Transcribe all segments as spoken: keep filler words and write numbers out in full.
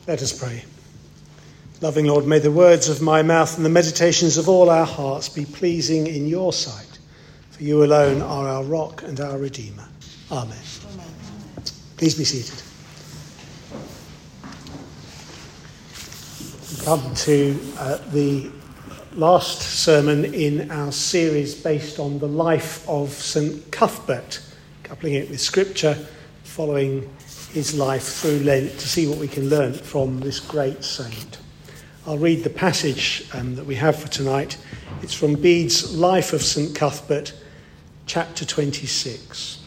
Let us pray. Loving Lord, may the words of my mouth and the meditations of all our hearts be pleasing in your sight, for you alone are our rock and our Redeemer. Amen. Amen. Please be seated. We come to uh, the last sermon in our series based on the life of St Cuthbert, coupling it with scripture, following his life through Lent to see what we can learn from this great saint. I'll read the passage um, that we have for tonight. It's from Bede's Life of St Cuthbert, chapter twenty-six.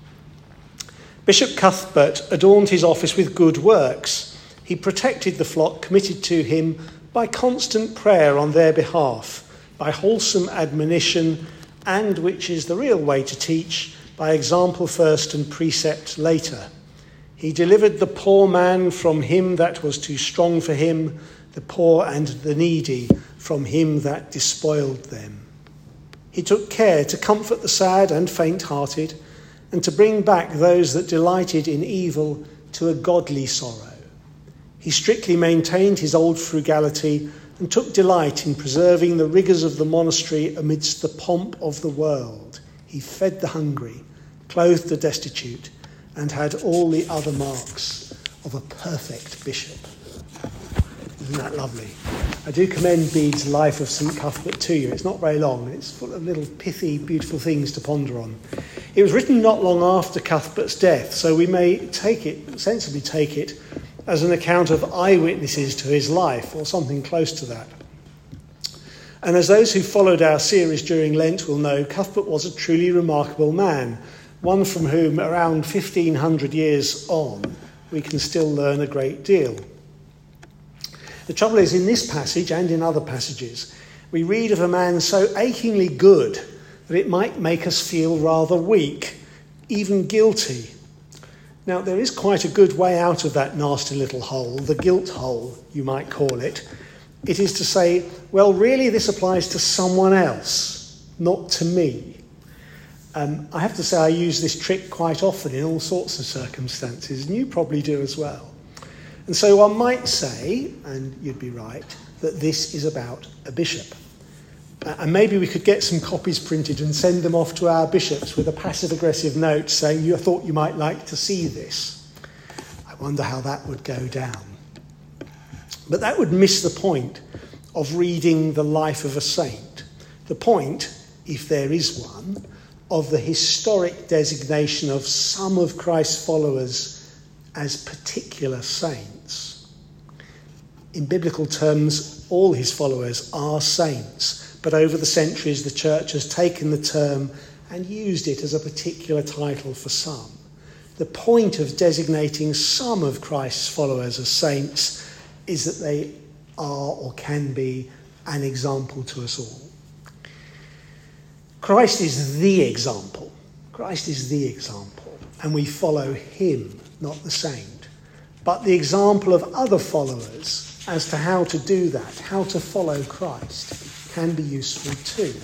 Bishop Cuthbert adorned his office with good works. He protected the flock committed to him by constant prayer on their behalf, by wholesome admonition, and, which is the real way to teach, by example first and precept later. He delivered the poor man from him that was too strong for him, the poor and the needy from him that despoiled them. He took care to comfort the sad and faint-hearted, and to bring back those that delighted in evil to a godly sorrow. He strictly maintained his old frugality and took delight in preserving the rigours of the monastery amidst the pomp of the world. He fed the hungry, clothed the destitute, and had all the other marks of a perfect bishop. Isn't that lovely? I do commend Bede's Life of St Cuthbert to you. It's not very long. It's full of little pithy, beautiful things to ponder on. It was written not long after Cuthbert's death, so we may take it, sensibly take it, as an account of eyewitnesses to his life, or something close to that. And as those who followed our series during Lent will know, Cuthbert was a truly remarkable man, one from whom, around fifteen hundred years on, we can still learn a great deal. The trouble is, in this passage and in other passages, we read of a man so achingly good that it might make us feel rather weak, even guilty. Now, there is quite a good way out of that nasty little hole, the guilt hole, you might call it. It is to say, well, really this applies to someone else, not to me. Um, I have to say I use this trick quite often in all sorts of circumstances, and you probably do as well. And so one might say, and you'd be right, that this is about a bishop. Uh, and maybe we could get some copies printed and send them off to our bishops with a passive-aggressive note saying, you thought you might like to see this. I wonder how that would go down. But that would miss the point of reading the life of a saint. The point, if there is one, of the historic designation of some of Christ's followers as particular saints. In biblical terms, all his followers are saints, but over the centuries the church has taken the term and used it as a particular title for some. The point of designating some of Christ's followers as saints is that they are or can be an example to us all. Christ is the example. Christ is the example, and we follow him, not the saint. But the example of other followers as to how to do that, how to follow Christ, can be useful too.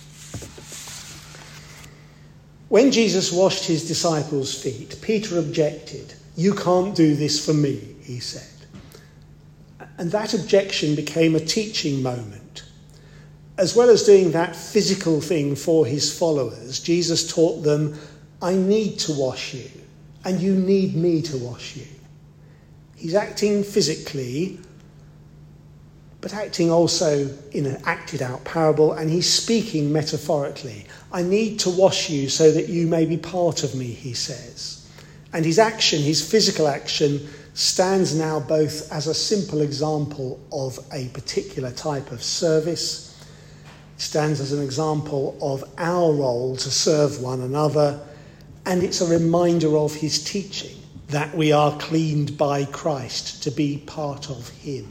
When Jesus washed his disciples' feet, Peter objected. "You can't do this for me," he said. And that objection became a teaching moment. As well as doing that physical thing for his followers, Jesus taught them, I need to wash you, and you need me to wash you. He's acting physically, but acting also in an acted-out parable, and he's speaking metaphorically. I need to wash you so that you may be part of me, he says. And his action, his physical action, stands now both as a simple example of a particular type of service, stands as an example of our role to serve one another, and it's a reminder of his teaching, that we are cleaned by Christ to be part of him.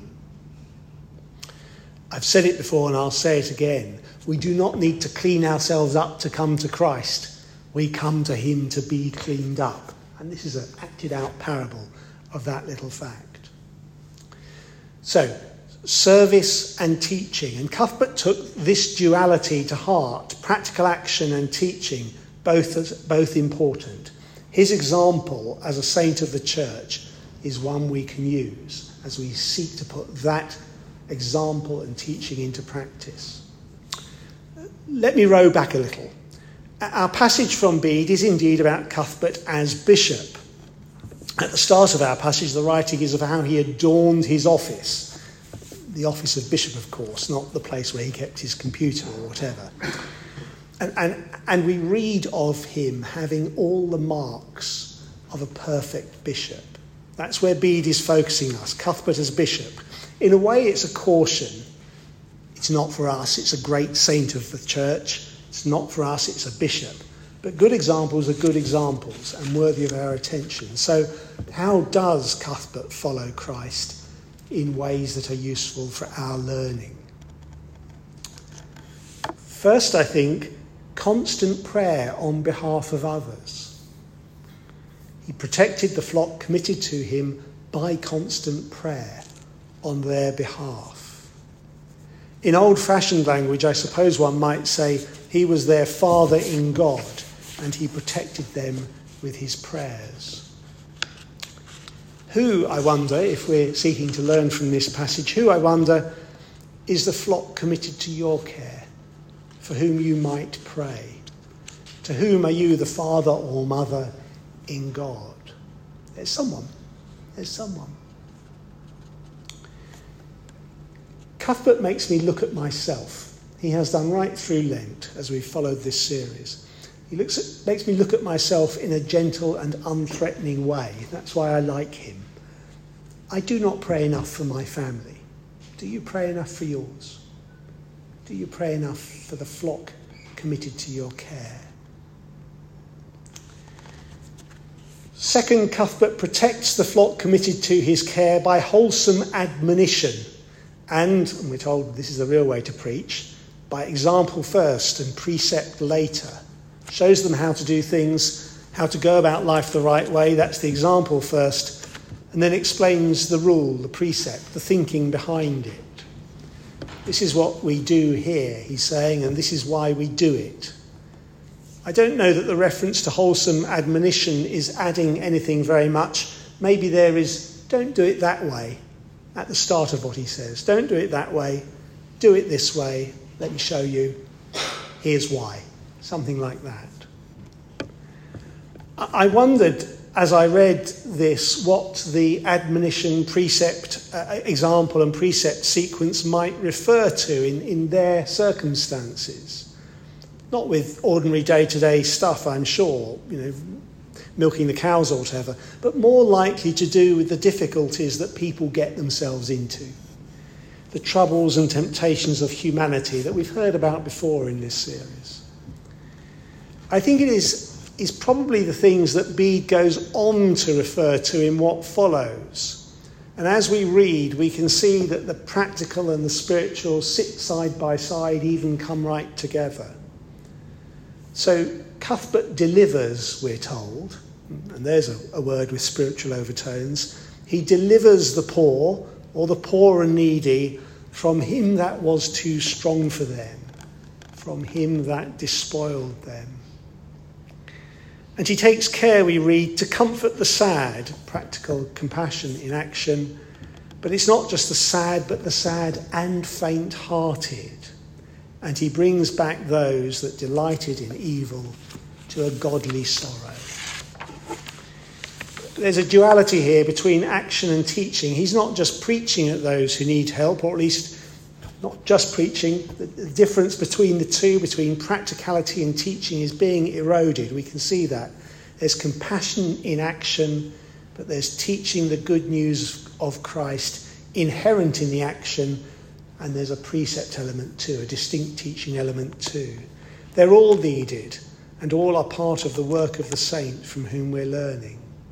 I've said it before and I'll say it again. We do not need to clean ourselves up to come to Christ. We come to him to be cleaned up. And this is an acted out parable of that little fact. So, service and teaching. And Cuthbert took this duality to heart, practical action and teaching, both as, both important. His example as a saint of the church is one we can use as we seek to put that example and teaching into practice. Let me row back a little. Our passage from Bede is indeed about Cuthbert as bishop. At the start of our passage, the writing is of how he adorned his office. The office of bishop, of course, not the place where he kept his computer or whatever. And, and, and we read of him having all the marks of a perfect bishop. That's where Bede is focusing us, Cuthbert as bishop. In a way, it's a caution. It's not for us, it's a great saint of the church. It's not for us, it's a bishop. But good examples are good examples and worthy of our attention. So how does Cuthbert follow Christ in ways that are useful for our learning? First, I think, constant prayer on behalf of others. He protected the flock committed to him by constant prayer on their behalf. In old-fashioned language, I suppose one might say he was their father in God, and he protected them with his prayers. Who, I wonder, if we're seeking to learn from this passage, who, I wonder, is the flock committed to your care, for whom you might pray? To whom are you the father or mother in God? There's someone. There's someone. Cuthbert makes me look at myself. He has done right through Lent as we've followed this series. He looks at, makes me look at myself in a gentle and unthreatening way. That's why I like him. I do not pray enough for my family. Do you pray enough for yours? Do you pray enough for the flock committed to your care? Second, Cuthbert protects the flock committed to his care by wholesome admonition. And, and we're told this is the real way to preach, by example first and precept later. Shows them how to do things, how to go about life the right way. That's the example first. And then explains the rule, the precept, the thinking behind it. This is what we do here, he's saying, and this is why we do it. I don't know that the reference to wholesome admonition is adding anything very much. Maybe there is, don't do it that way, at the start of what he says. Don't do it that way. Do it this way. Let me show you. Here's why. Something like that. I wondered, as I read this, what the admonition, precept, uh, example and precept sequence might refer to in, in their circumstances. Not with ordinary day-to-day stuff, I'm sure, you know, milking the cows or whatever, but more likely to do with the difficulties that people get themselves into. The troubles and temptations of humanity that we've heard about before in this series. I think it is, is probably the things that Bede goes on to refer to in what follows. And as we read, we can see that the practical and the spiritual sit side by side, even come right together. So Cuthbert delivers, we're told, and there's a, a word with spiritual overtones. He delivers the poor, or the poor and needy, from him that was too strong for them, from him that despoiled them. And he takes care, we read, to comfort the sad, practical compassion in action. But it's not just the sad, but the sad and faint-hearted. And he brings back those that delighted in evil to a godly sorrow. There's a duality here between action and teaching. He's not just preaching at those who need help, or at least not just preaching. The difference between the two, between practicality and teaching, is being eroded. We can see that. There's compassion in action, but there's teaching the good news of Christ inherent in the action, and there's a precept element too, a distinct teaching element too. They're all needed, and all are part of the work of the saint from whom we're learning.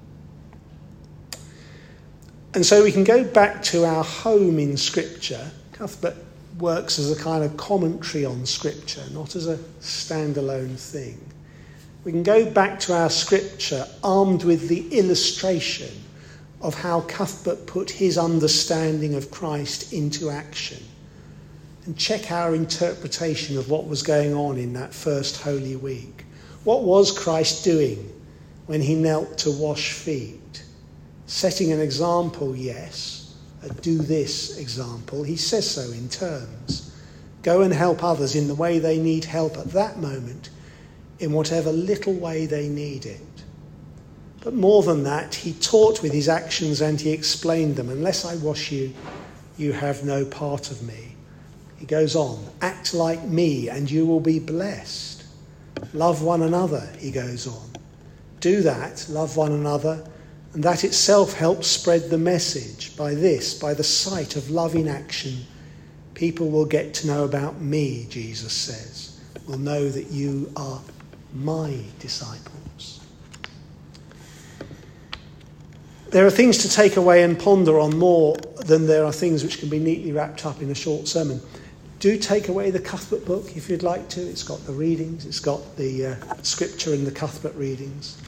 And so we can go back to our home in Scripture. Cuthbert works as a kind of commentary on Scripture, not as a standalone thing. We can go back to our Scripture armed with the illustration of how Cuthbert put his understanding of Christ into action, and check our interpretation of what was going on in that first Holy Week. What was Christ doing when he knelt to wash feet? Setting an example, yes, a do this example. He says so in terms. Go and help others in the way they need help at that moment, in whatever little way they need it. But more than that, he taught with his actions and he explained them. Unless I wash you, you have no part of me. He goes on, act like me and you will be blessed. Love one another, he goes on. Do that, love one another, and that itself helps spread the message. By this, by the sight of love in action, people will get to know about me, Jesus says. Will know that you are my disciples. There are things to take away and ponder on more than there are things which can be neatly wrapped up in a short sermon. Do take away the Cuthbert book if you'd like to. It's got the readings, it's got the uh, scripture and the Cuthbert readings.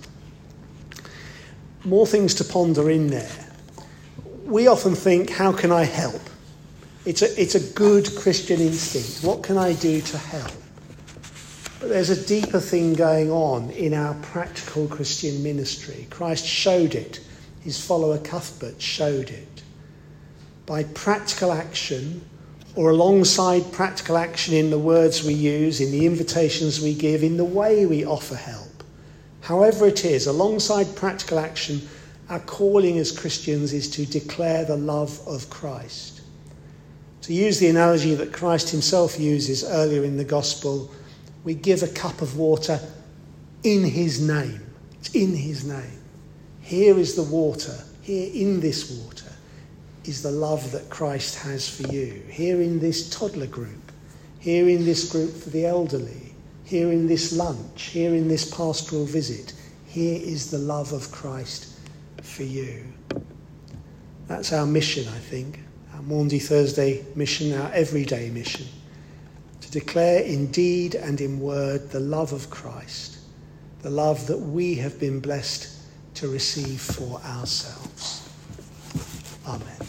More things to ponder in there. We often think, how can I help? It's a, it's a good Christian instinct. What can I do to help? But there's a deeper thing going on in our practical Christian ministry. Christ showed it. His follower Cuthbert showed it. By practical action, or alongside practical action in the words we use, in the invitations we give, in the way we offer help. However it is, alongside practical action, our calling as Christians is to declare the love of Christ. To use the analogy that Christ himself uses earlier in the gospel, we give a cup of water in his name. It's in his name. Here is the water. Here in this water is the love that Christ has for you. Here in this toddler group. Here in this group for the elderly. Here in this lunch. Here in this pastoral visit. Here is the love of Christ for you. That's our mission, I think. Our Maundy Thursday mission, our everyday mission. To declare in deed and in word the love of Christ. The love that we have been blessed to receive for ourselves. Amen.